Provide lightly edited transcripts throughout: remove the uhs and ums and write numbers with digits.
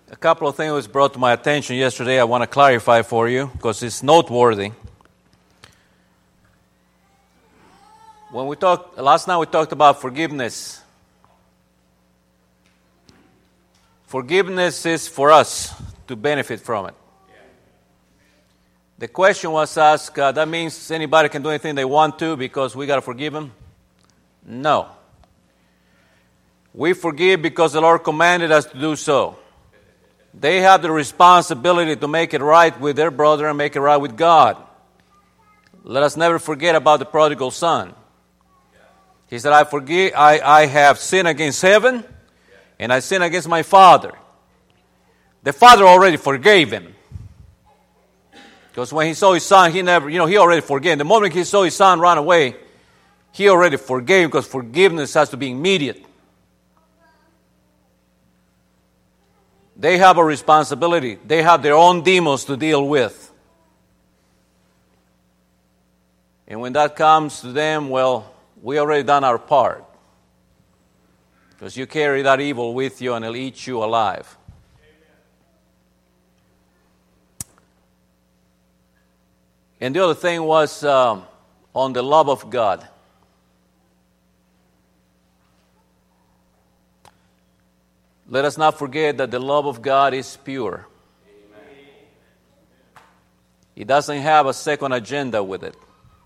A couple of things was brought to my attention yesterday I want to clarify for you because it's noteworthy. Last night we talked about forgiveness. Forgiveness is for us to benefit from it. The question was asked, that means anybody can do anything they want to because we got to forgive them? No. We forgive because the Lord commanded us to do so. They have the responsibility to make it right with their brother and make it right with God. Let us never forget about the prodigal son. He said, I have sinned against heaven and I sinned against my father. The father already forgave him. Because when he saw his son, he already forgave. The moment he saw his son run away, he already forgave because forgiveness has to be immediate. They have a responsibility. They have their own demons to deal with. And when that comes to them, well, we already done our part. Because you carry that evil with you and it'll eat you alive. And the other thing was on the love of God. Let us not forget that the love of God is pure. Amen. He doesn't have a second agenda with it.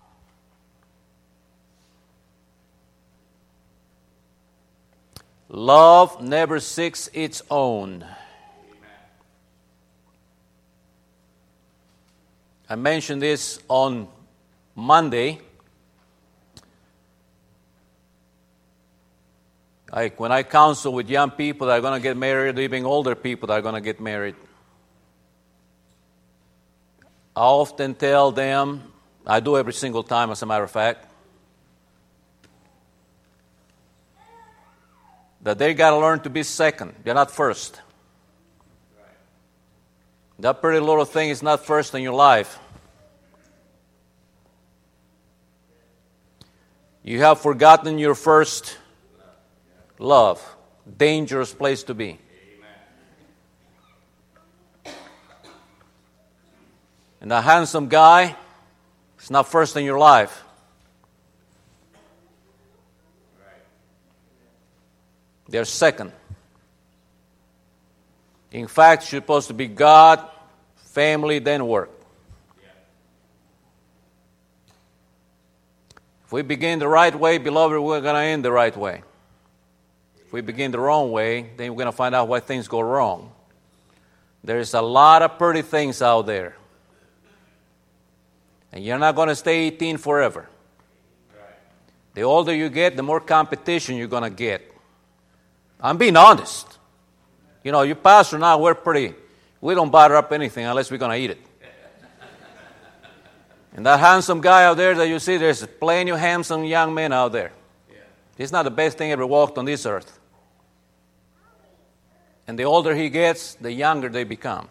Love never seeks its own. I mentioned this on Monday. When I counsel with young people that are going to get married, even older people that are going to get married, I often tell them, I do every single time as a matter of fact, that they got to learn to be second. They're not first. That pretty little thing is not first in your life. You have forgotten your first love. Dangerous place to be. Amen. And a handsome guy is not first in your life. Right. They're second. In fact, it's supposed to be God, family, then work. Yeah. If we begin the right way, beloved, we're going to end the right way. If we begin the wrong way, then we're going to find out why things go wrong. There's a lot of pretty things out there. And you're not going to stay 18 forever. Right. The older you get, the more competition you're going to get. I'm being honest. You know, you pastor now, we don't butter up anything unless we're going to eat it. And that handsome guy out there that you see, there's plenty of handsome young men out there. Yeah. He's not the best thing ever walked on this earth. And the older he gets, the younger they become.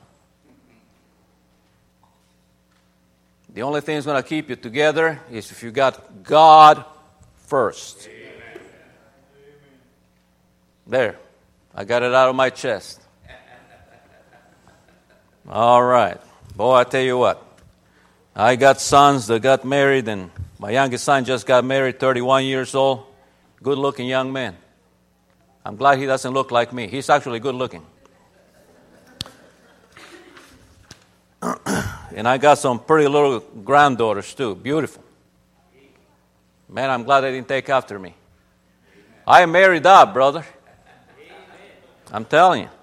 The only thing that's going to keep you together is if you got God first. Amen. There. I got it out of my chest. All right. Boy, I tell you what. I got sons that got married, and my youngest son just got married, 31 years old. Good-looking young man. I'm glad he doesn't look like me. He's actually good-looking. And I got some pretty little granddaughters, too. Beautiful. Man, I'm glad they didn't take after me. I married up, brother. I'm telling you.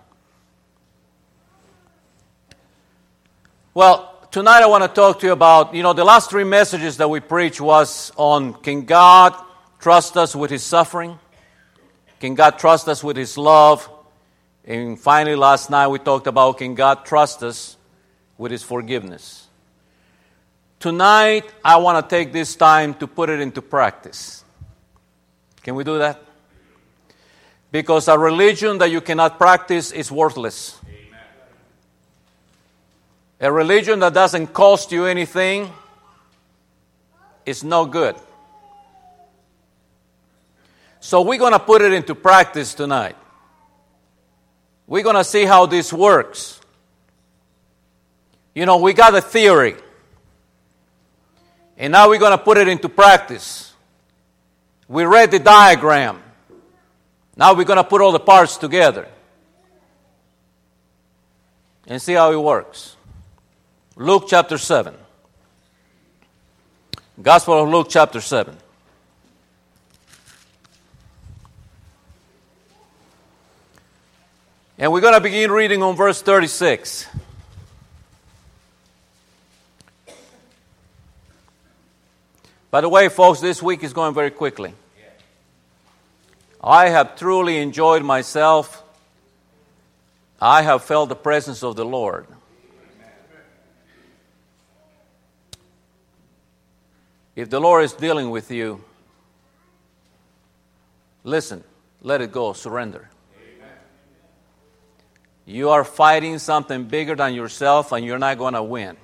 Well, tonight I want to talk to you about, the last 3 messages that we preached was on, can God trust us with His suffering? Can God trust us with His love? And finally, last night we talked about, can God trust us with His forgiveness? Tonight, I want to take this time to put it into practice. Can we do that? Because a religion that you cannot practice is worthless. Amen. A religion that doesn't cost you anything is no good. So we're going to put it into practice tonight. we're going to see how this works. You know, we got a theory. And now we're going to put it into practice. We read the diagram. Now we're going to put all the parts together and see how it works. Luke chapter 7. Gospel of Luke chapter 7. And we're going to begin reading on verse 36. By the way, folks, this week is going very quickly. I have truly enjoyed myself. I have felt the presence of the Lord. If the Lord is dealing with you, listen, let it go, surrender. You are fighting something bigger than yourself, and you're not going to win.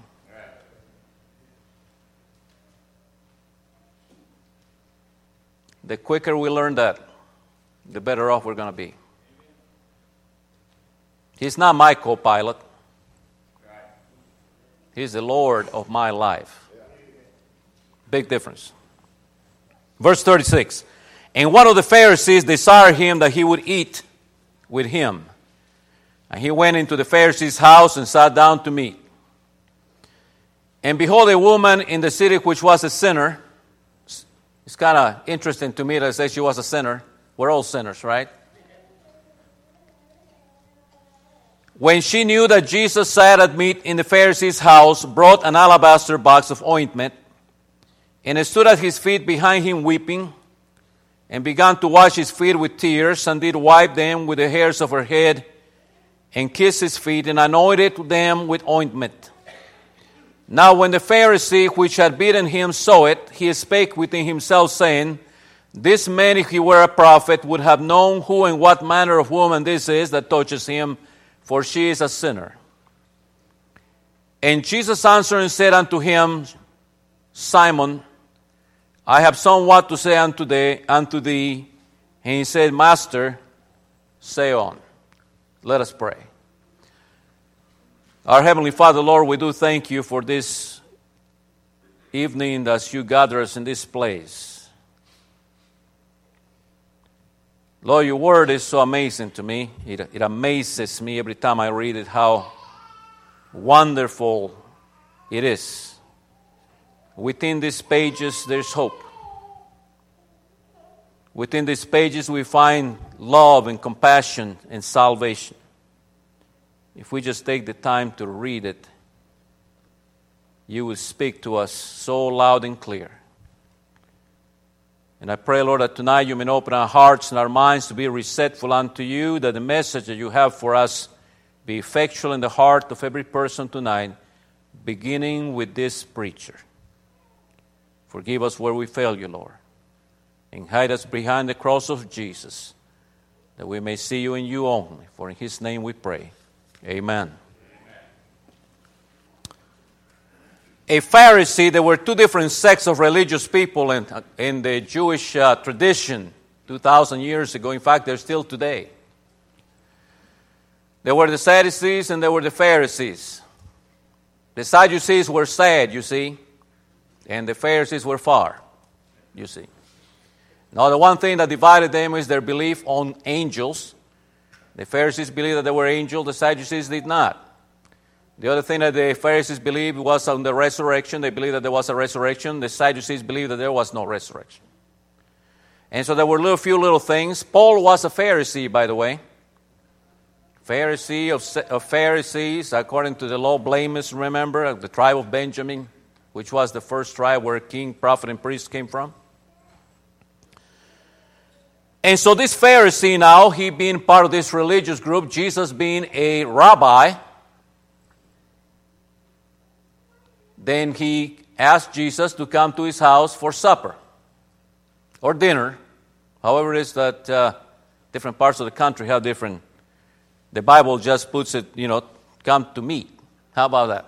The quicker we learn that, the better off we're going to be. He's not my co-pilot. He's the Lord of my life. Big difference. Verse 36. And one of the Pharisees desired him that he would eat with him. And he went into the Pharisee's house and sat down to meat. And behold, a woman in the city which was a sinner. It's kind of interesting to me that it says she was a sinner. We're all sinners, right? When she knew that Jesus sat at meat in the Pharisee's house, brought an alabaster box of ointment, and stood at his feet behind him weeping, and began to wash his feet with tears, and did wipe them with the hairs of her head, and kissed his feet, and anointed them with ointment. Now when the Pharisee which had bidden him saw it, he spake within himself, saying, This man, if he were a prophet, would have known who and what manner of woman this is that touches him, for she is a sinner. And Jesus answered and said unto him, Simon, I have somewhat to say unto thee. And he said, Master, say on. Let us pray. Our Heavenly Father, Lord, we do thank you for this evening as you gather us in this place. Lord, your word is so amazing to me. It amazes me every time I read it how wonderful it is. Within these pages, there's hope. Within these pages, we find love and compassion and salvation. If we just take the time to read it, you will speak to us so loud and clear. And I pray, Lord, that tonight you may open our hearts and our minds to be receptive unto you, that the message that you have for us be effectual in the heart of every person tonight, beginning with this preacher. Forgive us where we fail you, Lord, and hide us behind the cross of Jesus, that we may see you and you only. For in his name we pray. Amen. A Pharisee, there were two different sects of religious people in the Jewish tradition 2,000 years ago. In fact, they're still today. There were the Sadducees and there were the Pharisees. The Sadducees were sad, you see, and the Pharisees were far, you see. Now, the one thing that divided them is their belief on angels. The Pharisees believed that there were angels. The Sadducees did not. The other thing that the Pharisees believed was on the resurrection. They believed that there was a resurrection. The Sadducees believed that there was no resurrection. And so there were few little things. Paul was a Pharisee, by the way. Pharisee of Pharisees, according to the law, blameless, remember, of the tribe of Benjamin, which was the first tribe where king, prophet, and priest came from. And so this Pharisee now, he being part of this religious group, Jesus being a rabbi, then he asked Jesus to come to his house for supper or dinner. However it is that different parts of the country have different, the Bible just puts it, come to meat. How about that?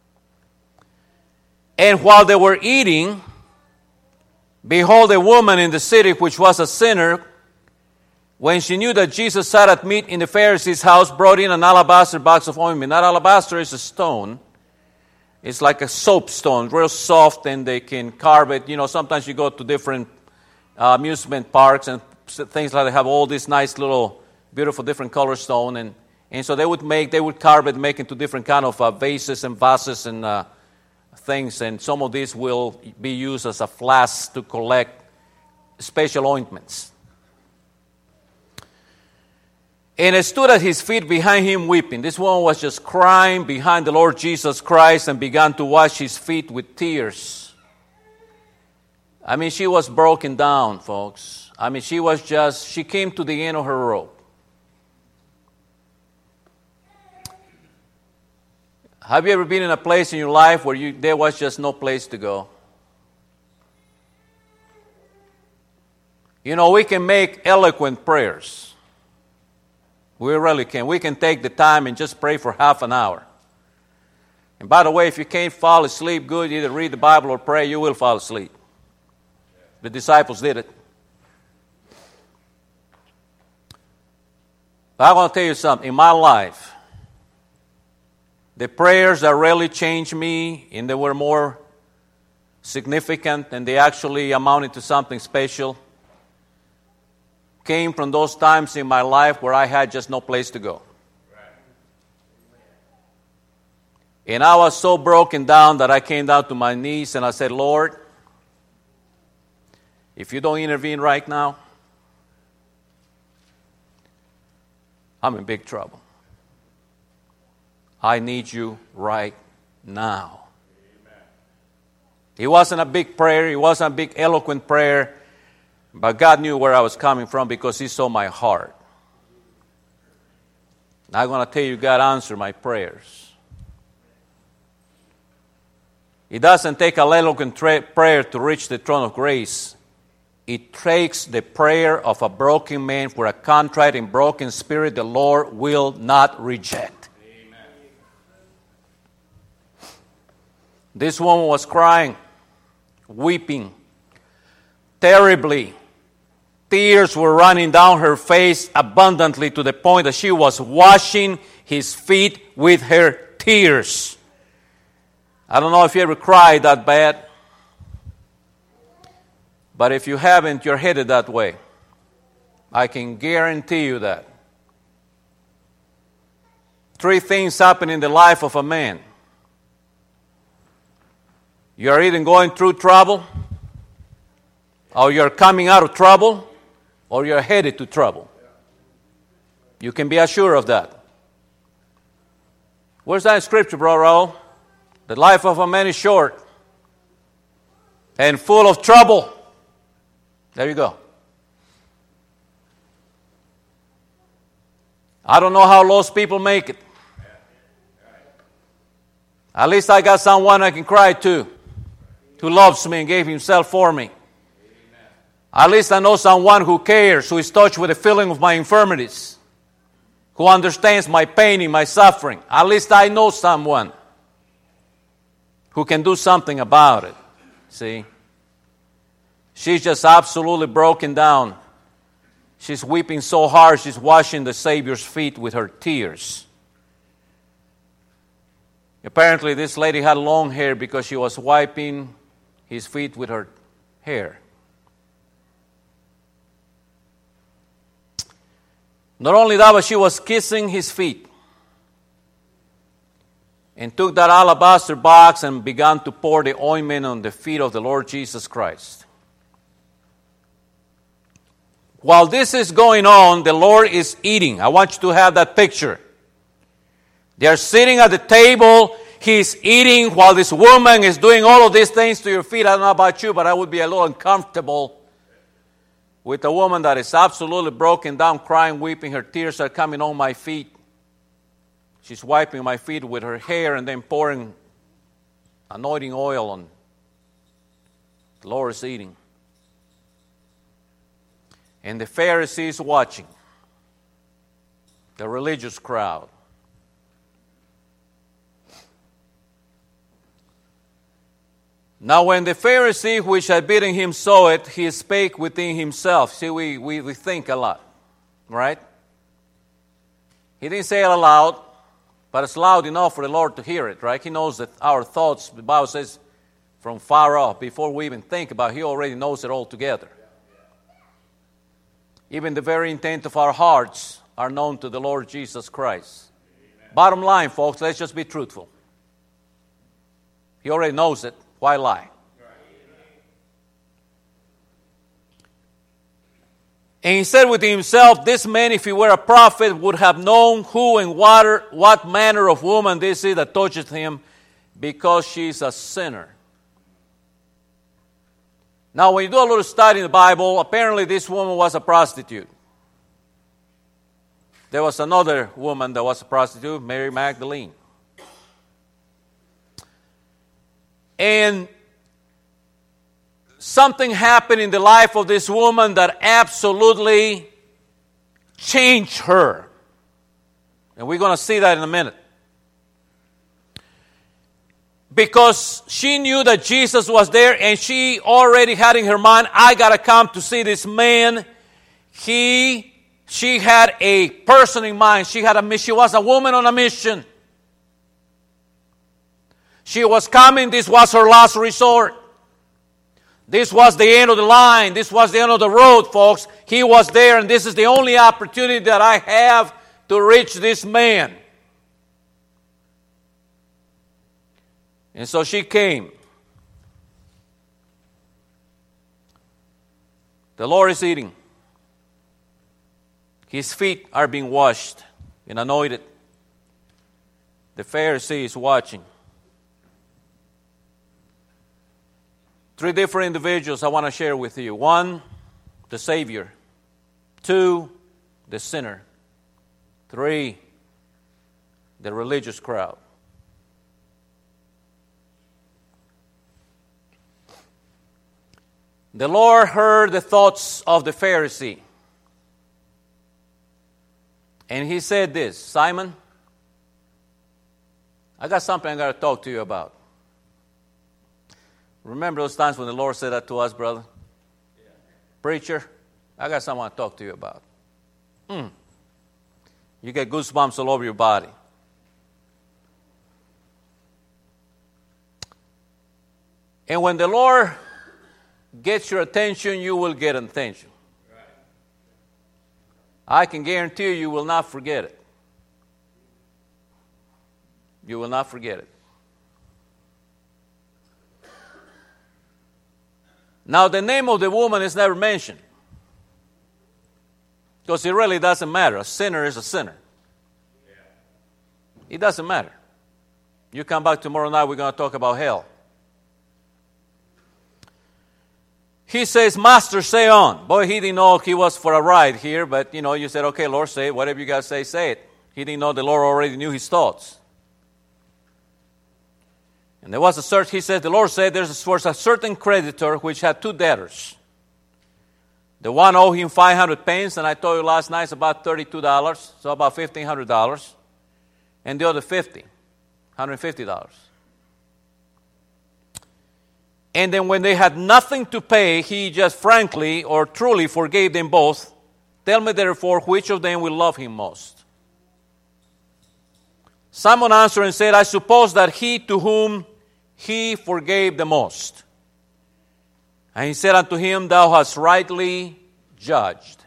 And while they were eating, behold, a woman in the city which was a sinner when she knew that Jesus sat at meat in the Pharisee's house, brought in an alabaster box of ointment. That alabaster is a stone. It's like a soapstone, real soft, and they can carve it. You know, sometimes you go to different amusement parks and things like that have all these nice little, beautiful, different color stone. And so they would carve it, make into different kind of vases and vases and things. And some of these will be used as a flask to collect special ointments. And I stood at his feet behind him weeping. This woman was just crying behind the Lord Jesus Christ and began to wash his feet with tears. I mean, she was broken down, folks. I mean, she came to the end of her rope. Have you ever been in a place in your life where there was just no place to go? You know, we can make eloquent prayers. We really can. We can take the time and just pray for half an hour. And by the way, if you can't fall asleep good, either read the Bible or pray, you will fall asleep. The disciples did it. But I want to tell you something. In my life, the prayers that really changed me, and they were more significant, and they actually amounted to something special, came from those times in my life where I had just no place to go. And I was so broken down that I came down to my knees and I said, Lord, if you don't intervene right now, I'm in big trouble. I need you right now. Amen. It wasn't a big prayer. It wasn't a big eloquent prayer. But God knew where I was coming from because He saw my heart. I'm going to tell you, God answered my prayers. It doesn't take a eloquent prayer to reach the throne of grace. It takes the prayer of a broken man for a contrite and broken spirit the Lord will not reject. Amen. This woman was crying, weeping terribly. Tears were running down her face abundantly to the point that she was washing his feet with her tears. I don't know if you ever cried that bad, but if you haven't, you're headed that way. I can guarantee you that. 3 things happen in the life of a man. You are either going through trouble, or you're coming out of trouble, or you're headed to trouble. You can be assured of that. Where's that in Scripture, Brother Raul? The life of a man is short and full of trouble. There you go. I don't know how lost people make it. At least I got someone I can cry to, who loves me and gave himself for me. At least I know someone who cares, who is touched with the feeling of my infirmities, who understands my pain and my suffering. At least I know someone who can do something about it. See? She's just absolutely broken down. She's weeping so hard, she's washing the Savior's feet with her tears. Apparently, this lady had long hair because she was wiping his feet with her hair. Not only that, but she was kissing his feet. And took that alabaster box and began to pour the ointment on the feet of the Lord Jesus Christ. While this is going on, the Lord is eating. I want you to have that picture. They are sitting at the table. He's eating while this woman is doing all of these things to your feet. I don't know about you, but I would be a little uncomfortable with a woman that is absolutely broken down, crying, weeping. Her tears are coming on my feet. She's wiping my feet with her hair and then pouring anointing oil on. The Lord is eating. And the Pharisees watching. The religious crowd. Now when the Pharisee which had bidden him saw it, he spake within himself. See, we think a lot. right? He didn't say it aloud, but it's loud enough for the Lord to hear it, right? He knows that our thoughts, the Bible says, from far off, before we even think about it, He already knows it all together. Even the very intent of our hearts are known to the Lord Jesus Christ. Amen. Bottom line, folks, let's just be truthful. He already knows it. Why lie? And he said within himself, this man, if he were a prophet, would have known who and what manner of woman this is that toucheth him, because she is a sinner. Now, when you do a little study in the Bible, apparently this woman was a prostitute. There was another woman that was a prostitute, Mary Magdalene. And something happened in the life of this woman that absolutely changed her. And we're going to see that in a minute. Because she knew that Jesus was there, and she already had in her mind, I got to come to see this man. She had a person in mind. She was a woman on a mission. She was coming. This was her last resort. This was the end of the line. This was the end of the road, folks. He was there, and this is the only opportunity that I have to reach this man. And so she came. The Lord is eating. His feet are being washed and anointed. The Pharisee is watching. 3 different individuals I want to share with you. 1, the Savior. 2, the sinner. 3, the religious crowd. The Lord heard the thoughts of the Pharisee. And He said this, Simon, I got something I got to talk to you about. Remember those times when the Lord said that to us, brother? Yeah. Preacher, I got something I want to talk to you about. You get goosebumps all over your body. And when the Lord gets your attention, you will get attention. Right. I can guarantee you will not forget it. You will not forget it. Now, the name of the woman is never mentioned, because it really doesn't matter. A sinner is a sinner. It doesn't matter. You come back tomorrow night, we're going to talk about hell. He says, Master, say on. Boy, he didn't know he was for a ride here, but, you said, okay, Lord, say it. Whatever you got to say it. He didn't know the Lord already knew his thoughts. And there was a search. He said, the Lord said, there was a certain creditor which had 2 debtors. The one owed him 500 pence, and I told you last night it's about $32, so about $1,500. And the other $150. And then when they had nothing to pay, he just frankly or truly forgave them both. Tell me therefore, which of them will love him most? Simon answered and said, I suppose that he to whom he forgave the most. And he said unto him, Thou hast rightly judged.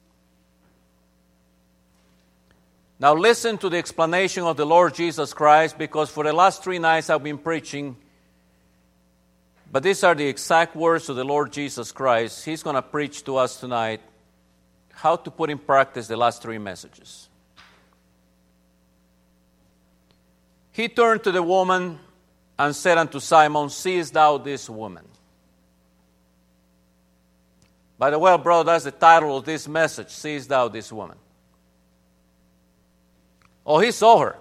Now listen to the explanation of the Lord Jesus Christ, because for the last 3 nights I've been preaching. But these are the exact words of the Lord Jesus Christ. He's going to preach to us tonight how to put in practice the last 3 messages. He turned to the woman and said unto Simon, Seest thou this woman? By the way, brother, that's the title of this message, Seest thou this woman? Oh, he saw her.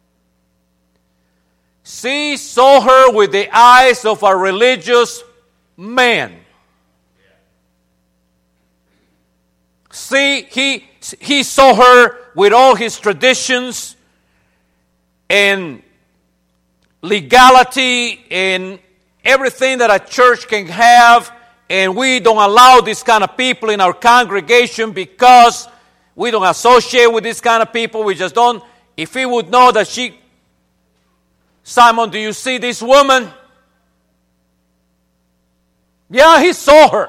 He saw her with the eyes of a religious man. See, he saw her with all his traditions and legality and everything that a church can have, and we don't allow this kind of people in our congregation because We don't associate with this kind of people. We just don't. If he would know that Simon, do you see this woman? Yeah, he saw her.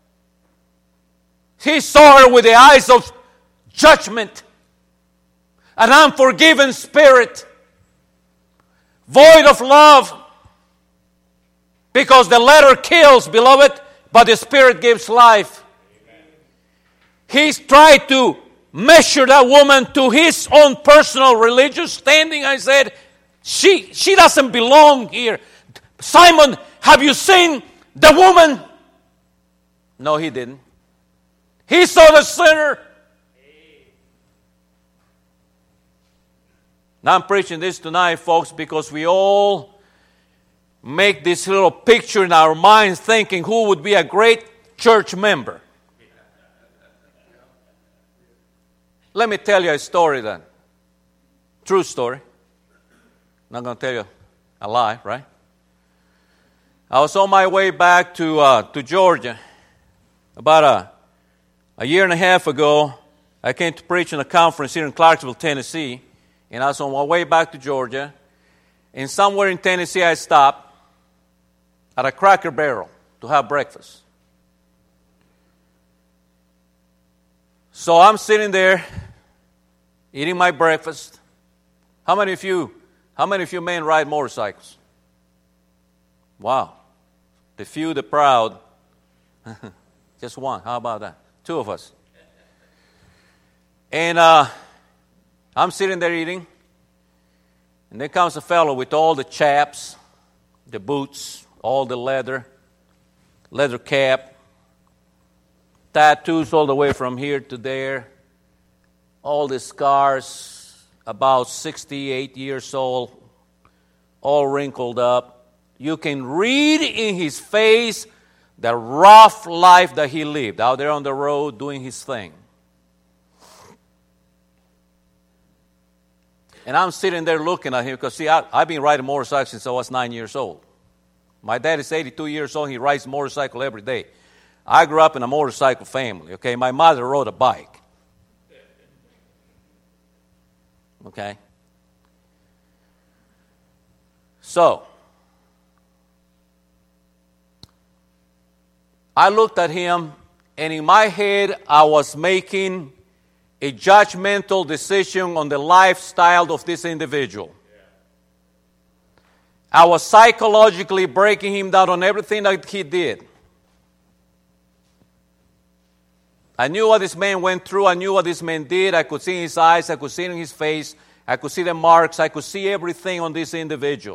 He saw her with the eyes of judgment. An unforgiven spirit. Void of love. Because the letter kills, beloved, but the Spirit gives life. Amen. He's tried to measure that woman to his own personal religious standing. I said, she doesn't belong here. Simon, have you seen the woman? No, he didn't. He saw the sinner. Now I'm preaching this tonight, folks, because we all make this little picture in our minds thinking who would be a great church member. Let me tell you a story then. True story. Not going to tell you a lie, right? I was on my way back to Georgia. About a year and a half ago, I came to preach in a conference here in Clarksville, Tennessee. And I was on my way back to Georgia. And somewhere in Tennessee, I stopped at a Cracker Barrel to have breakfast. So I'm sitting there eating my breakfast. How many of you men ride motorcycles? Wow. The few, the proud. Just one. How about that? Two of us. And I'm sitting there eating. And there comes a fellow with all the chaps, the boots, all the leather cap, tattoos all the way from here to there, all the scars, about 68 years old, all wrinkled up. You can read in his face the rough life that he lived out there on the road doing his thing. And I'm sitting there looking at him because, see, I've been riding motorcycles since I was 9 years old. My dad is 82 years old. He rides a motorcycle every day. I grew up in a motorcycle family, okay? My mother rode a bike. Okay? So, I looked at him, and in my head, I was making a judgmental decision on the lifestyle of this individual. I was psychologically breaking him down on everything that he did. I knew what this man went through. I knew what this man did. I could see in his eyes. I could see in his face. I could see the marks. I could see everything on this individual.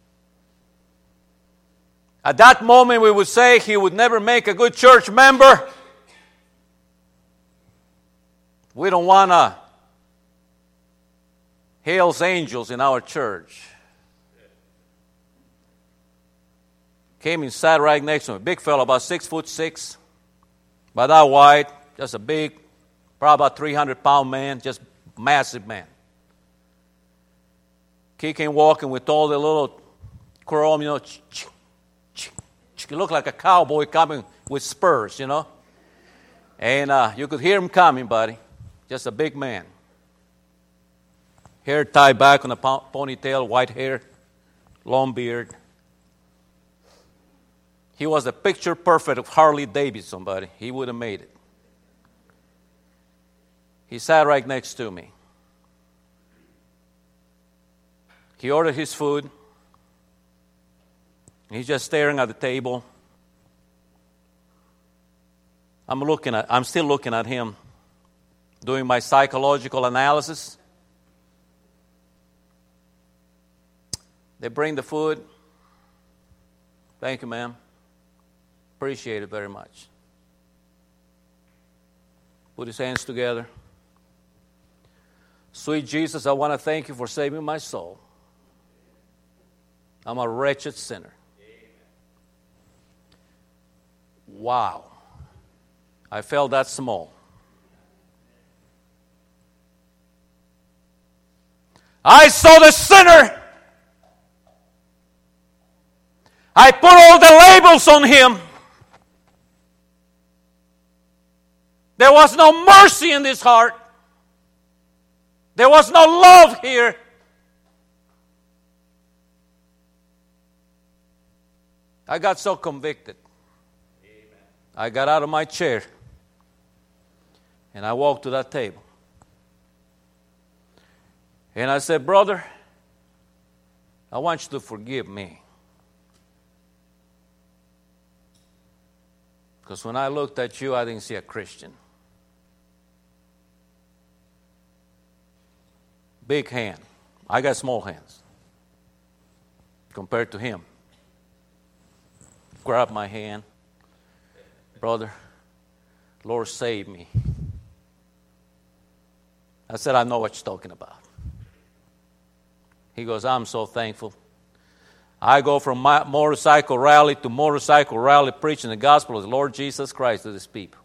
At that moment, we would say he would never make a good church member. We don't want Hell's Angels in our church. Came and sat right next to me. Big fellow, about 6'6", about that wide. Just a big, probably about 300-pound man. Just massive man. Kicking, walking with all the little chrome, He looked like a cowboy coming with spurs, And you could hear him coming, buddy. Just a big man. Hair tied back on a ponytail, white hair, long beard. He was a picture perfect of Harley Davidson, buddy. He would have made it. He sat right next to me. He ordered his food. He's just staring at the table. I'm still looking at him, doing my psychological analysis. They bring the food. Thank you, ma'am. Appreciate it very much. Put his hands together. Sweet Jesus, I want to thank you for saving my soul. I'm a wretched sinner. Wow. I felt that small. I saw the sinner. I put all the labels on him. There was no mercy in this heart. There was no love here. I got so convicted. Amen. I got out of my chair and I walked to that table. And I said, brother, I want you to forgive me. Because when I looked at you, I didn't see a Christian. Big hand. I got small hands compared to him. Grabbed my hand. Brother, Lord, save me. I said, I know what you're talking about. He goes, I'm so thankful. I go from my motorcycle rally to motorcycle rally preaching the gospel of the Lord Jesus Christ to these people.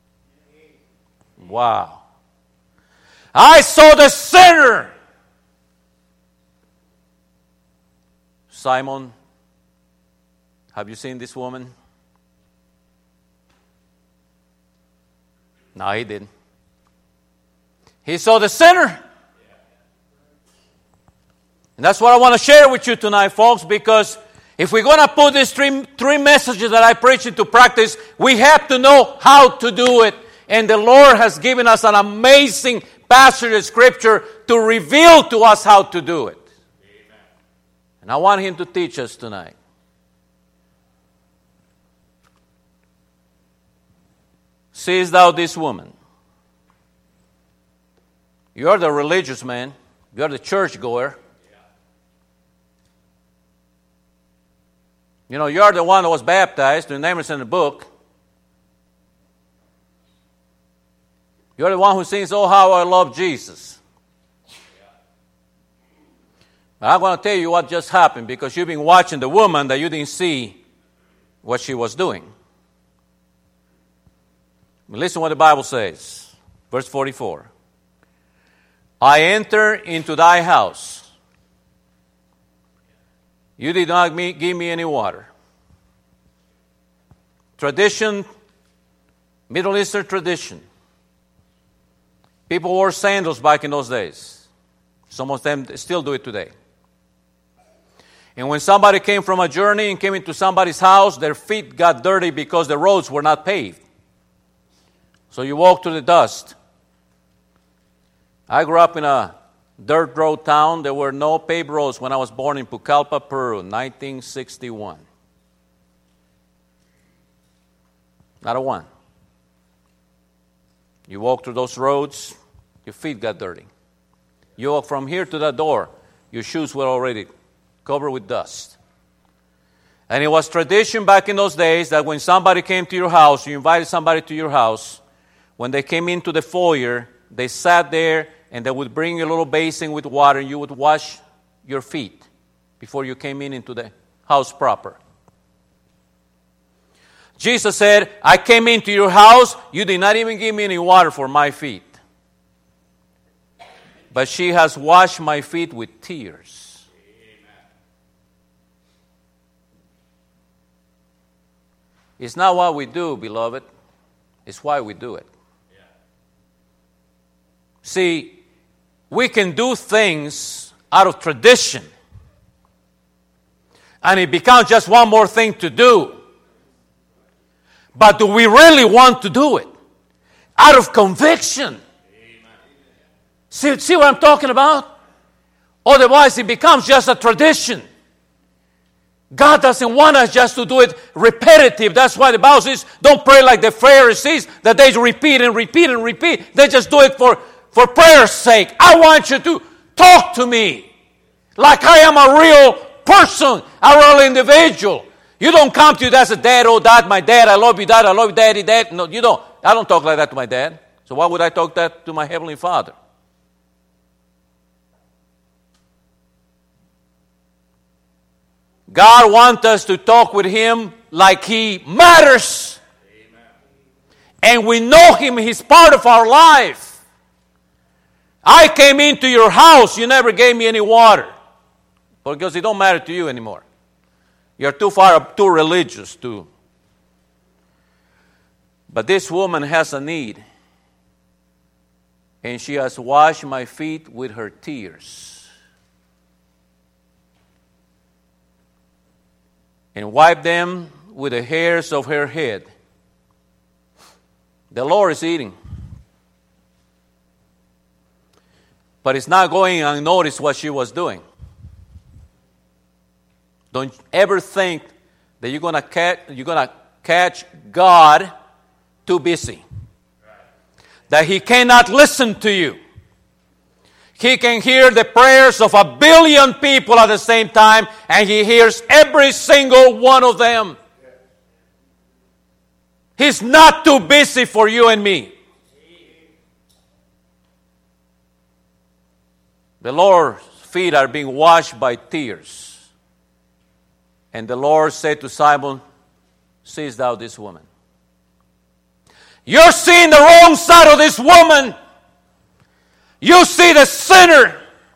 Wow. I saw the sinner. Simon, have you seen this woman? No, he didn't. He saw the sinner. And that's what I want to share with you tonight, folks, because if we're going to put these three messages that I preach into practice, we have to know how to do it. And the Lord has given us an amazing passage of Scripture to reveal to us how to do it. Amen. And I want Him to teach us tonight. Seest thou this woman? You're the religious man. You're the churchgoer. You know, you're the one that was baptized. Your name is in the book. You're the one who sings, oh, how I love Jesus. But I'm going to tell you what just happened because you've been watching the woman that you didn't see what she was doing. Listen to what the Bible says. Verse 44. I enter into thy house. You did not give me any water. Tradition, Middle Eastern tradition. People wore sandals back in those days. Some of them still do it today. And when somebody came from a journey and came into somebody's house, their feet got dirty because the roads were not paved. So you walk through the dust. I grew up in a dirt road town. There were no paved roads when I was born in Pucallpa, Peru, 1961. Not a one. You walk through those roads, your feet got dirty. You walk from here to that door, your shoes were already covered with dust. And it was tradition back in those days that when somebody came to your house, you invited somebody to your house, when they came into the foyer, they sat there and they would bring you a little basin with water and you would wash your feet before you came into the house proper. Jesus said, I came into your house, you did not even give me any water for my feet. But she has washed my feet with tears. Amen. It's not what we do, beloved. It's why we do it. Yeah. See, we can do things out of tradition. And it becomes just one more thing to do. But do we really want to do it? Out of conviction. See what I'm talking about? Otherwise, it becomes just a tradition. God doesn't want us just to do it repetitive. That's why the Bible says, don't pray like the Pharisees, that they repeat and repeat and repeat. They just do it for prayer's sake. I want you to talk to me like I am a real person, a real individual. You don't come to you as a dad, oh, dad, my dad, I love you, dad, I love you, daddy, dad. No, you don't. I don't talk like that to my dad. So why would I talk that to my Heavenly Father? God wants us to talk with Him like He matters. Amen. And we know Him, He's part of our life. I came into your house, you never gave me any water. Because it don't matter to you anymore. You're too religious to. But this woman has a need. and she has washed my feet with her tears, and wiped them with the hairs of her head. The Lord is eating. But it's not going unnoticed what she was doing. Don't ever think that you're gonna catch God too busy. That He cannot listen to you. He can hear the prayers of 1 billion people at the same time, and He hears every single one of them. He's not too busy for you and me. The Lord's feet are being washed by tears. And the Lord said to Simon, "Seest thou this woman?" You're seeing the wrong side of this woman. You see the sinner.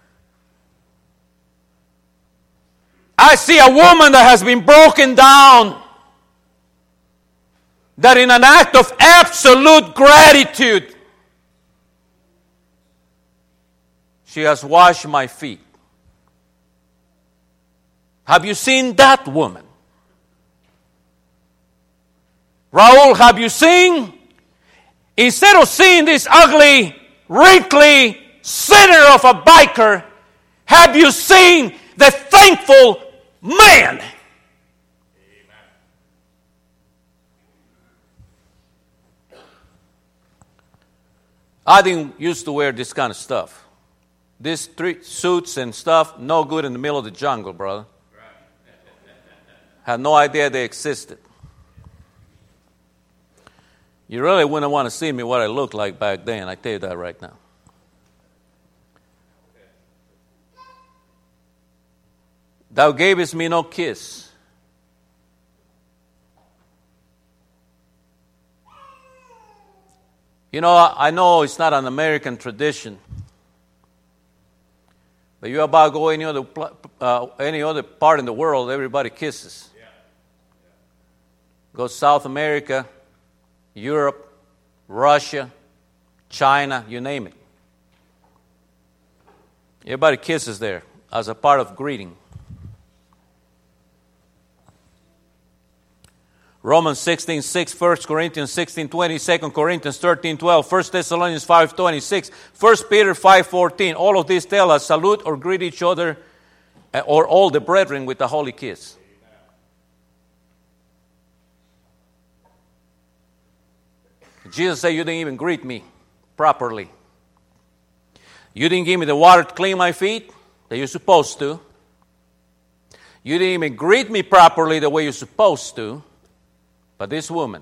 I see a woman that has been broken down. That in an act of absolute gratitude, she has washed my feet. Have you seen that woman? Raul, have you seen? Instead of seeing this ugly, wrinkly sinner of a biker, have you seen the thankful man? I didn't used to wear this kind of stuff. These street suits and stuff, no good in the middle of the jungle, brother. Had no idea they existed. You really wouldn't want to see me what I looked like back then. I tell you that right now. Thou gavest me no kiss. You know, I know it's not an American tradition, but you about go any other part in the world, everybody kisses. Go South America, Europe, Russia, China, you name it. Everybody kisses there as a part of greeting. Romans 16:6, 1 Corinthians 16:20, 2 Corinthians 13:12, 1 Thessalonians 5:26, 1 Peter 5:14. All of these tell us, salute or greet each other or all the brethren with a holy kiss. Jesus said, you didn't even greet me properly. You didn't give me the water to clean my feet that you're supposed to. You didn't even greet me properly the way you're supposed to. But this woman,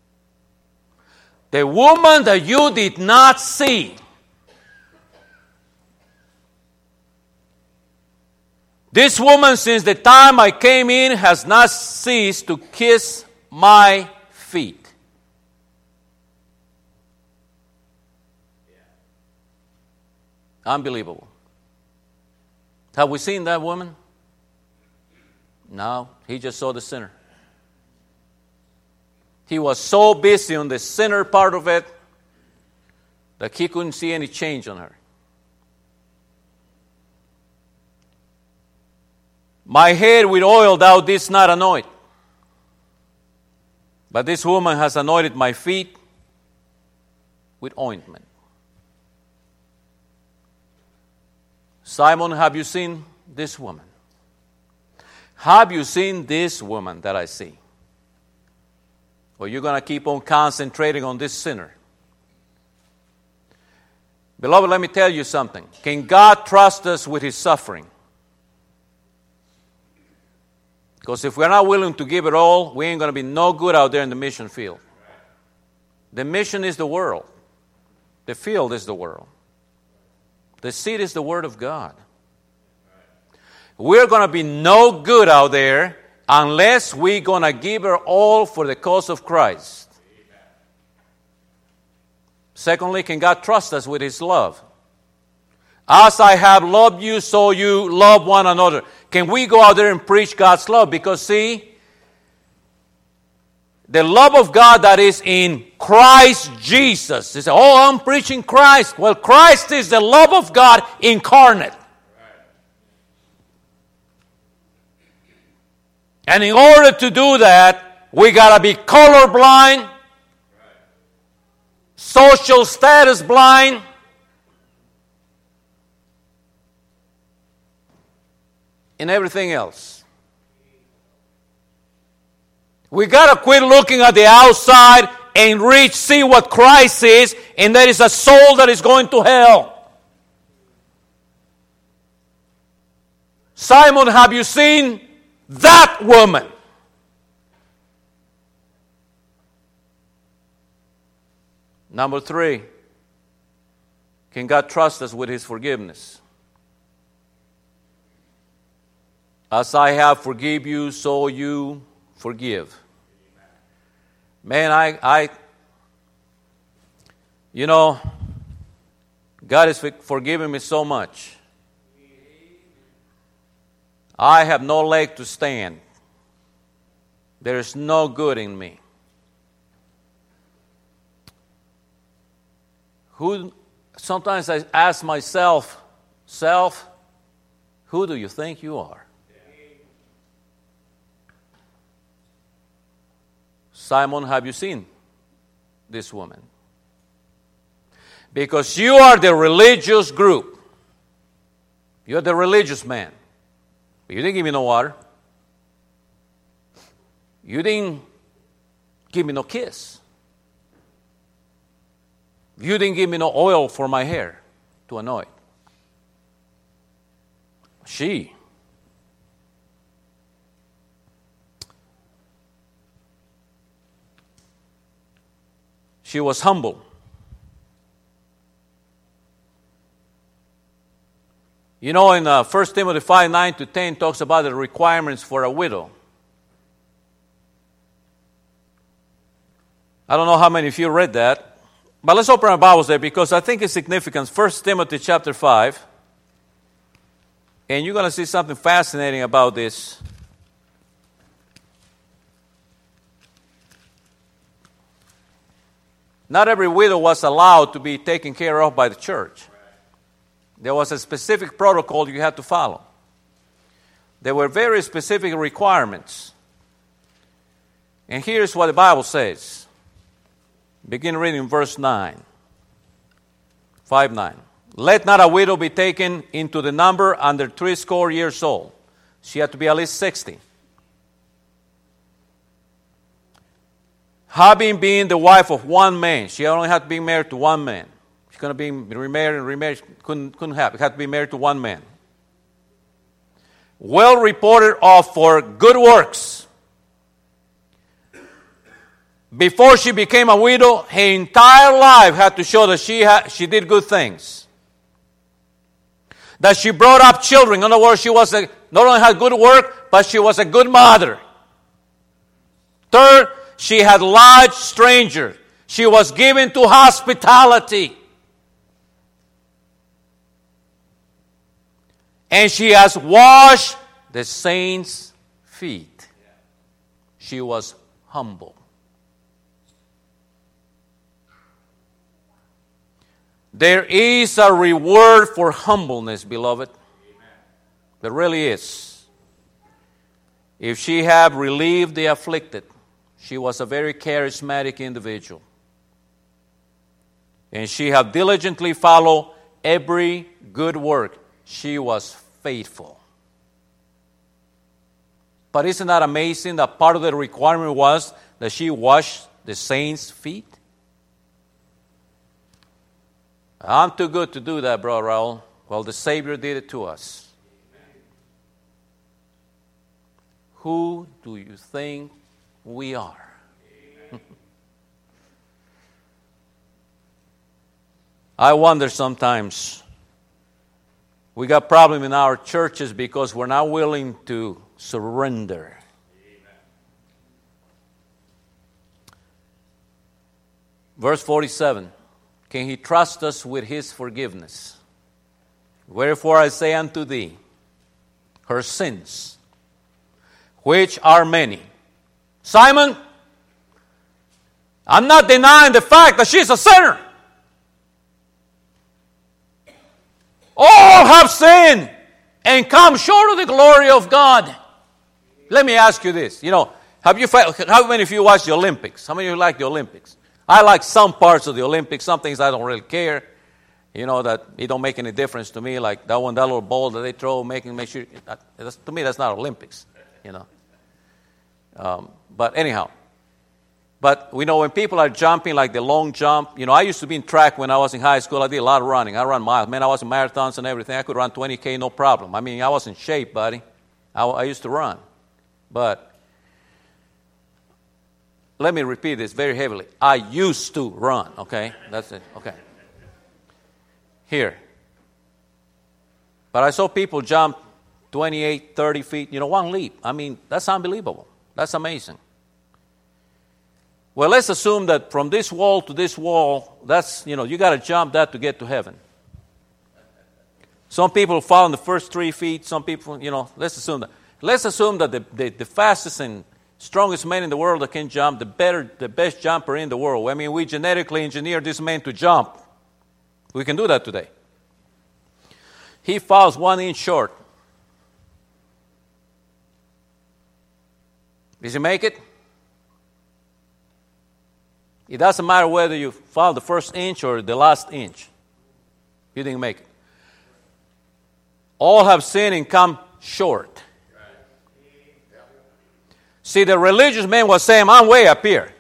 the woman that you did not see, this woman, since the time I came in, has not ceased to kiss my feet. Unbelievable. Have we seen that woman? No, he just saw the sinner. He was so busy on the sinner part of it that he couldn't see any change on her. My head with oil thou didst not anoint, but this woman has anointed my feet with ointment. Simon, have you seen this woman? Have you seen this woman that I see? Or you're going to keep on concentrating on this sinner? Beloved, let me tell you something. Can God trust us with His suffering? Because if we're not willing to give it all, we ain't going to be no good out there in the mission field. The mission is the world. The field is the world. The seed is the Word of God. We're going to be no good out there unless we're going to give her all for the cause of Christ. Secondly, can God trust us with His love? As I have loved you, so you love one another. Can we go out there and preach God's love? Because see, The love of God that is in Christ Jesus. They say, oh, I'm preaching Christ. Well, Christ is the love of God incarnate. And in order to do that, we got to be colorblind, social status blind, and everything else. We got to quit looking at the outside and see what Christ is, and there is a soul that is going to hell. Simon, have you seen that woman? Number 3, can God trust us with His forgiveness? As I have forgive you, so you forgive. Man, God has forgiven me so much. I have no leg to stand. There is no good in me. Sometimes I ask myself, self, who do you think you are? Simon, have you seen this woman? Because you are the religious group. You're the religious man. But you didn't give me no water. You didn't give me no kiss. You didn't give me no oil for my hair to anoint. She was humble. You know, in 1 Timothy 5, 9-10 talks about the requirements for a widow. I don't know how many of you read that. But let's open our Bibles there because I think it's significant. 1 Timothy chapter 5. And you're going to see something fascinating about this. Not every widow was allowed to be taken care of by the church. There was a specific protocol you had to follow. There were very specific requirements. And here's what the Bible says. Begin reading verse 9. 5:9. Let not a widow be taken into the number under 80 years old. She had to be at least 60. Having been the wife of one man. She only had to be married to one man. She's going to be remarried. Couldn't happen. Had to be married to one man. Well reported of for good works. Before she became a widow, her entire life had to show that she did good things. That she brought up children. In other words, she was not only had good work, but she was a good mother. Third, she had lodged strangers. She was given to hospitality. And she has washed the saints' feet. She was humble. There is a reward for humbleness, beloved. Amen. There really is. If she have relieved the afflicted, she was a very charismatic individual. And she have diligently followed every good work. She was faithful. But isn't that amazing that part of the requirement was that she washed the saints' feet? I'm too good to do that, Brother Raul. Well, the Savior did it to us. Who do you think we are? I wonder sometimes. We got problem in our churches because we're not willing to surrender. Verse 47. Can He trust us with His forgiveness? Wherefore I say unto thee, her sins, which are many. Simon, I'm not denying the fact that she's a sinner. All have sinned and come short of the glory of God. Let me ask you this. How many of you watch the Olympics? How many of you like the Olympics? I like some parts of the Olympics. Some things I don't really care. That it don't make any difference to me. Like that little ball that they throw, make sure. To me, that's not Olympics. But anyhow. But we know when people are jumping, like the long jump. I used to be in track when I was in high school. I did a lot of running. I ran miles. Man, I was in marathons and everything. I could run 20K, no problem. I mean, I was in shape, buddy. I used to run. But let me repeat this very heavily. I used to run, okay? That's it, okay. Here. But I saw people jump 28, 30 feet, one leap. I mean, that's unbelievable. That's amazing. Well, let's assume that from this wall to this wall, that's, you got to jump that to get to heaven. Some people fall in the first 3 feet. Some people, let's assume that. Let's assume that the fastest and strongest man in the world that can jump, the best jumper in the world. I mean, we genetically engineered this man to jump. We can do that today. He falls 1 inch short. Does he make it? It doesn't matter whether you fall the first inch or the last inch. You didn't make it. All have sinned and come short. See, the religious man was saying, I'm way up here.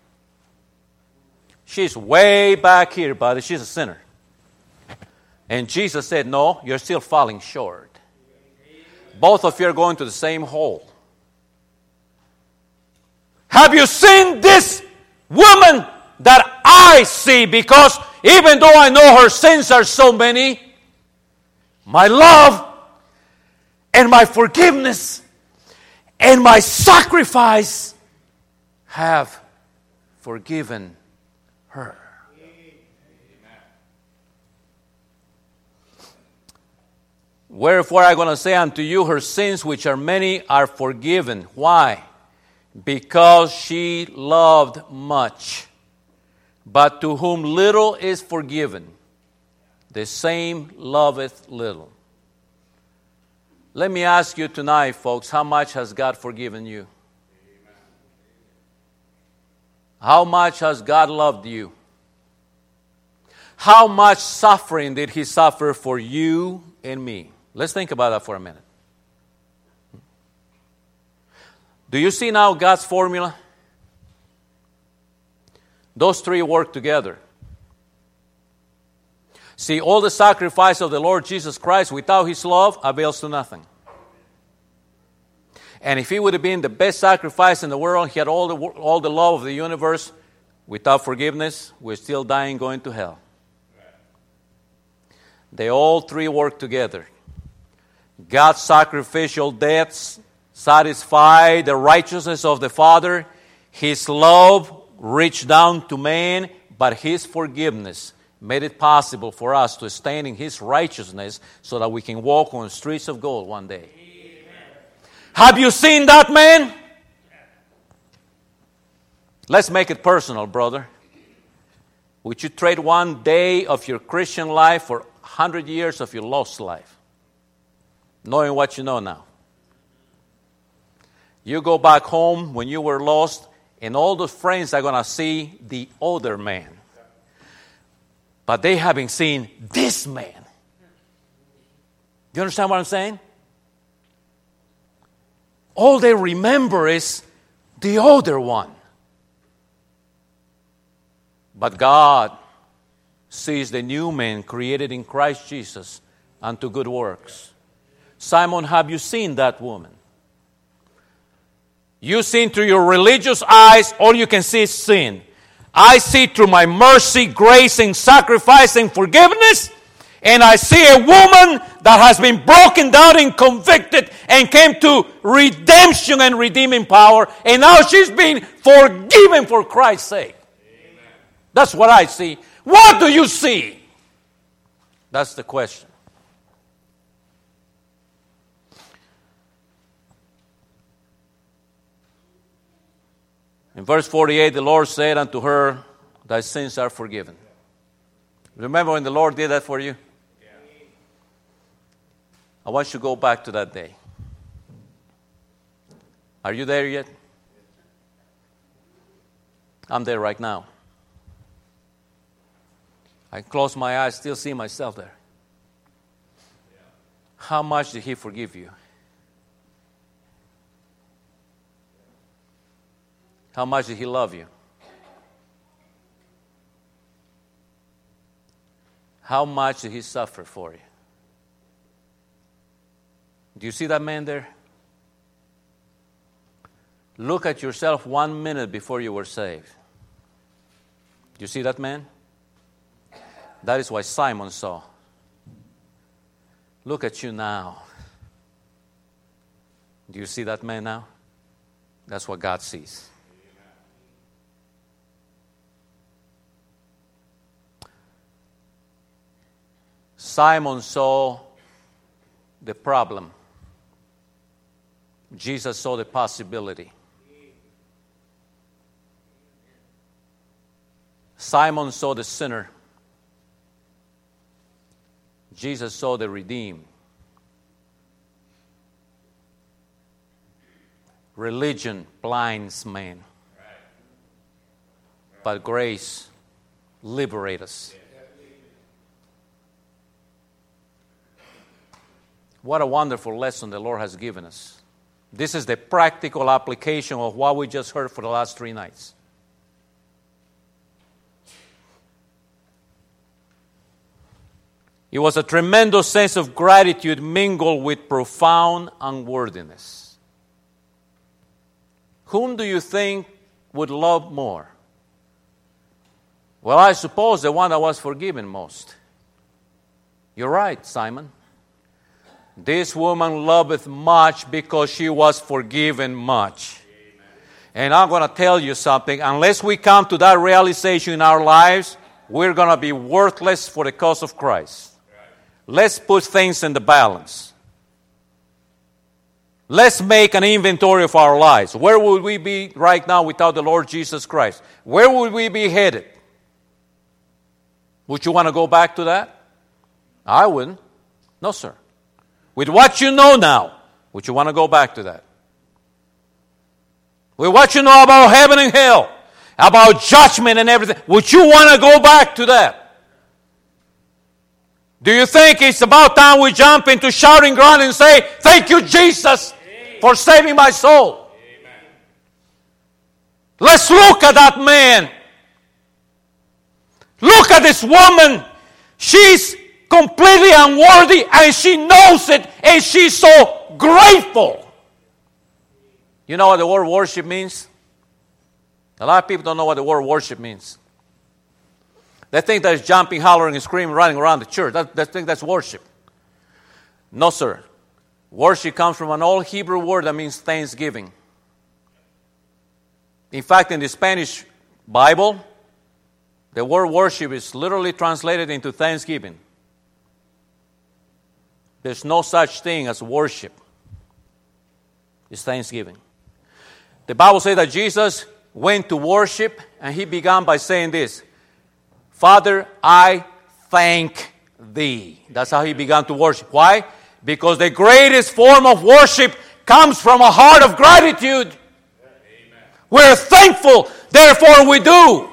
She's way back here, buddy. She's a sinner. And Jesus said, no, you're still falling short. Both of you are going to the same hole. Have you seen this woman that I see? Because even though I know her sins are so many, my love and my forgiveness and my sacrifice have forgiven her. Wherefore I'm going to say unto you, her sins which are many are forgiven. Why? Because she loved much. But to whom little is forgiven, the same loveth little. Let me ask you tonight, folks, how much has God forgiven you? How much has God loved you? How much suffering did He suffer for you and me? Let's think about that for a minute. Do you see now God's formula? Those three work together. See, all the sacrifice of the Lord Jesus Christ without His love avails to nothing. And if He would have been the best sacrifice in the world, He had all the love of the universe, without forgiveness, we're still dying, going to hell. They all three work together. God's sacrificial deaths satisfy the righteousness of the Father. His love reached down to man, but His forgiveness made it possible for us to stand in His righteousness so that we can walk on the streets of gold one day. Amen. Have you seen that man? Let's make it personal, brother. Would you trade 1 day of your Christian life for 100 years of your lost life? Knowing what you know now. You go back home when you were lost, and all the friends are going to see the older man. But they haven't seen this man. Do you understand what I'm saying? All they remember is the older one. But God sees the new man created in Christ Jesus unto good works. Simon, have you seen that woman? You seen through your religious eyes, all you can see is sin. I see through my mercy, grace, and sacrifice and forgiveness, and I see a woman that has been broken down and convicted and came to redemption and redeeming power, and now she's been forgiven for Christ's sake. Amen. That's what I see. What do you see? That's the question. In verse 48, the Lord said unto her, thy sins are forgiven. Remember when the Lord did that for you? Yeah. I want you to go back to that day. Are you there yet? I'm there right now. I close my eyes, still see myself there. How much did He forgive you? How much did He love you? How much did He suffer for you? Do you see that man there? Look at yourself 1 minute before you were saved. Do you see that man? That is what Simon saw. Look at you now. Do you see that man now? That's what God sees. Simon saw the problem. Jesus saw the possibility. Simon saw the sinner. Jesus saw the redeemed. Religion blinds man, but grace liberates us. What a wonderful lesson the Lord has given us. This is the practical application of what we just heard for the last 3 nights. It was a tremendous sense of gratitude mingled with profound unworthiness. Whom do you think would love more? Well, I suppose the one that was forgiven most. You're right, Simon. This woman loveth much because she was forgiven much. Amen. And I'm going to tell you something. Unless we come to that realization in our lives, we're going to be worthless for the cause of Christ. Let's put things in the balance. Let's make an inventory of our lives. Where would we be right now without the Lord Jesus Christ? Where would we be headed? Would you want to go back to that? I wouldn't. No, sir. With what you know now, would you want to go back to that? With what you know about heaven and hell, about judgment and everything, would you want to go back to that? Do you think it's about time we jump into shouting ground and say, thank you, Jesus, for saving my soul? Amen. Let's look at that man. Look at this woman. She's completely unworthy and she knows it and she's so grateful. You know what the word worship means? A lot of people don't know what the word worship means. They think that it's jumping, hollering, and screaming, running around the church. They think that's worship. No, sir. Worship comes from an old Hebrew word that means thanksgiving. In fact, in the Spanish Bible, the word worship is literally translated into thanksgiving. There's no such thing as worship. It's thanksgiving. The Bible says that Jesus went to worship, and he began by saying this: Father, I thank thee. That's how he began to worship. Why? Because the greatest form of worship comes from a heart of gratitude. Amen. We're thankful, therefore we do.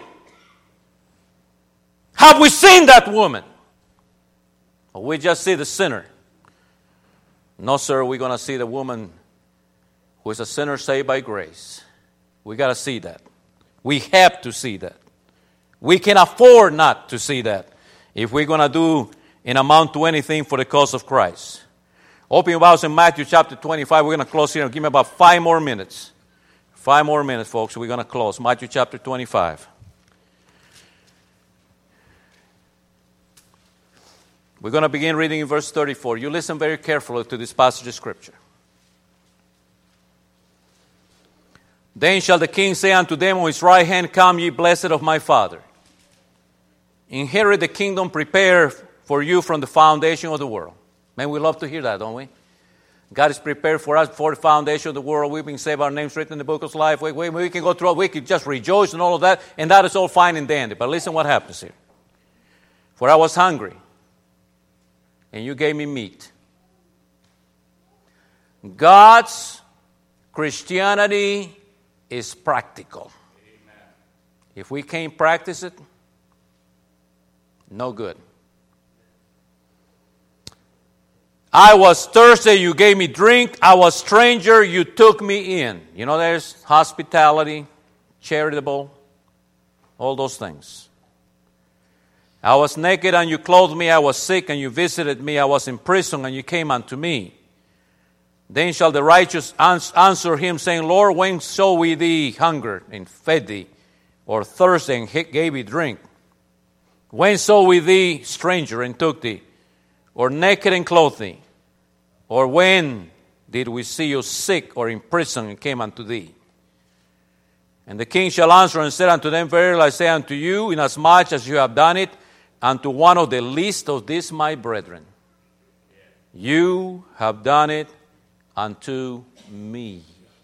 Have we seen that woman? Or we just see the sinner? No, sir, we're going to see the woman who is a sinner saved by grace. We got to see that. We have to see that. We can afford not to see that if we're going to do and amount to anything for the cause of Christ. Open your Bibles in Matthew chapter 25. We're going to close here. Give me about 5 more minutes. 5 more minutes, folks. We're going to close. Matthew chapter 25. We're going to begin reading in verse 34. You listen very carefully to this passage of Scripture. Then shall the king say unto them on his right hand, Come ye blessed of my Father. Inherit the kingdom prepared for you from the foundation of the world. Man, we love to hear that, don't we? God is prepared for us before the foundation of the world. We've been saved, our names written in the book of life. We can go through it. We can just rejoice and all of that, and that is all fine and dandy. But listen what happens here. For I was hungry, and you gave me meat. God's Christianity is practical. Amen. If we can't practice it, no good. I was thirsty, you gave me drink. I was stranger, you took me in. You know, there's hospitality, charitable, all those things. I was naked and you clothed me. I was sick and you visited me. I was in prison and you came unto me. Then shall the righteous answer him, saying, Lord, when saw we thee hunger and fed thee, or thirsty and gave thee drink? When saw we thee stranger and took thee, or naked and clothed thee? Or when did we see you sick or in prison and came unto thee? And the king shall answer and said unto them, Verily I say unto you, inasmuch as you have done it unto one of the least of these my brethren, you have done it unto me.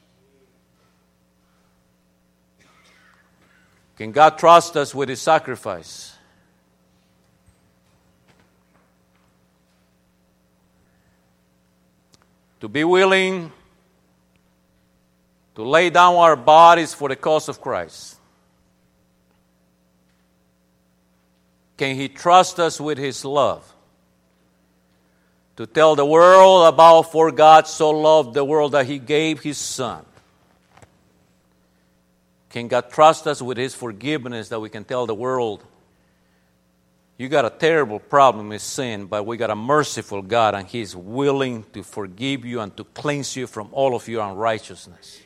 Can God trust us with His sacrifice? To be willing to lay down our bodies for the cause of Christ. Can He trust us with His love? To tell the world about, for God so loved the world that He gave His Son. Can God trust us with His forgiveness that we can tell the world, you got a terrible problem with sin, but we got a merciful God and He's willing to forgive you and to cleanse you from all of your unrighteousness.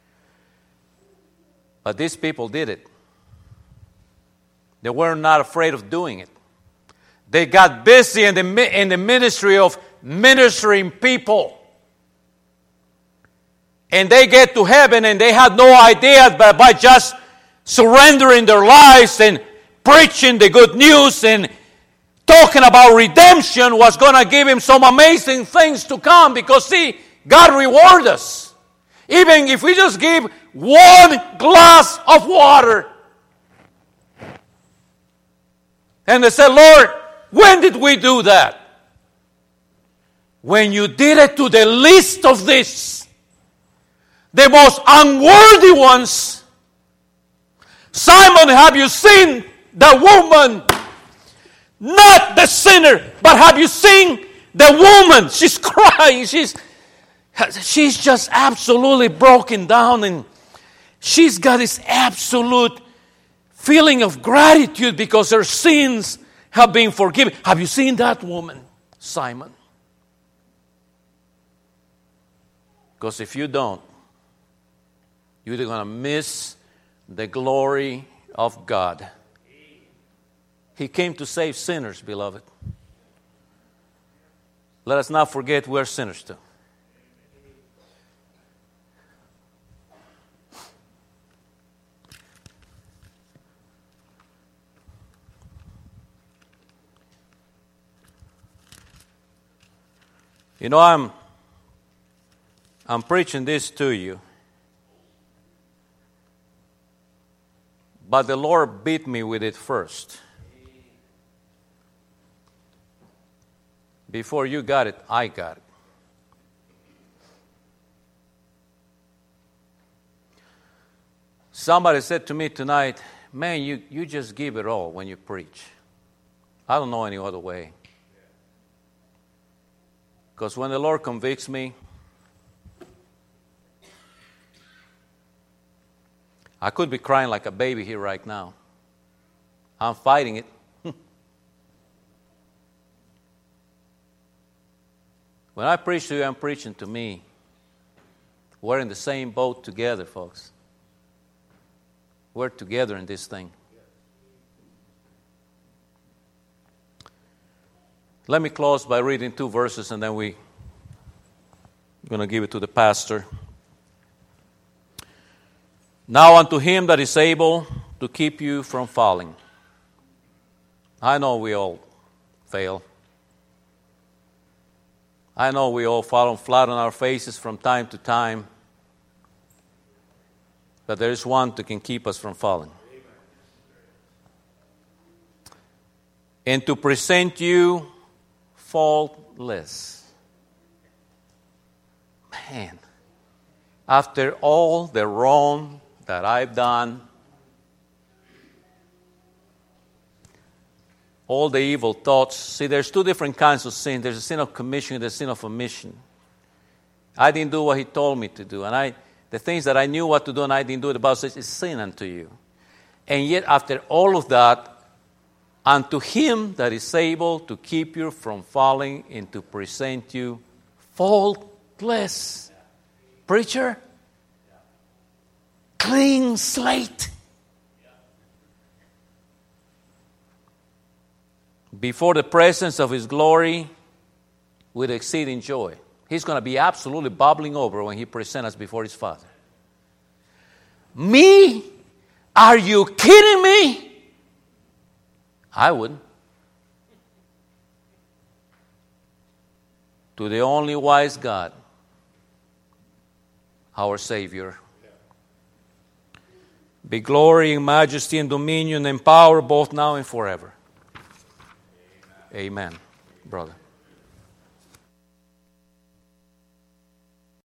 But these people did it. They were not afraid of doing it. They got busy in the ministry of ministering people. And they get to heaven and they had no idea, but by just surrendering their lives and preaching the good news and talking about redemption was going to give him some amazing things to come. Because see, God rewards us. Even if we just give one glass of water. And they said, Lord, when did we do that? When you did it to the least of this, the most unworthy ones. Simon, have you seen the woman? Not the sinner, but have you seen the woman? She's crying. She's just absolutely broken down, and she's got this absolute feeling of gratitude because her sins have been forgiven. Have you seen that woman, Simon? Because if you don't, you're either going to miss the glory of God. He came to save sinners, beloved. Let us not forget we're sinners too. You know, I'm preaching this to you, but the Lord beat me with it first. Before you got it, I got it. Somebody said to me tonight, man, you just give it all when you preach. I don't know any other way. Because when the Lord convicts me, I could be crying like a baby here right now. I'm fighting it. When I preach to you, I'm preaching to me. We're in the same boat together, folks. We're together in this thing. Let me close by reading 2 verses and then we're going to give it to the pastor. Now unto him that is able to keep you from falling. I know we all fail. I know we all fall flat on our faces from time to time, but there is one that can keep us from falling. And to present you faultless. Man, after all the wrong that I've done, all the evil thoughts. See, there's two different kinds of sin. There's a sin of commission and the sin of omission. I didn't do what he told me to do. And the things that I knew what to do and I didn't do, the Bible says, is sin unto you. And yet, after all of that, unto him that is able to keep you from falling and to present you faultless. Preacher, clean slate. Before the presence of his glory with exceeding joy. He's going to be absolutely bubbling over when he presents us before his Father. Me? Are you kidding me? I wouldn't. To the only wise God, our Savior, be glory and majesty and dominion and power both now and forever. Amen, brother.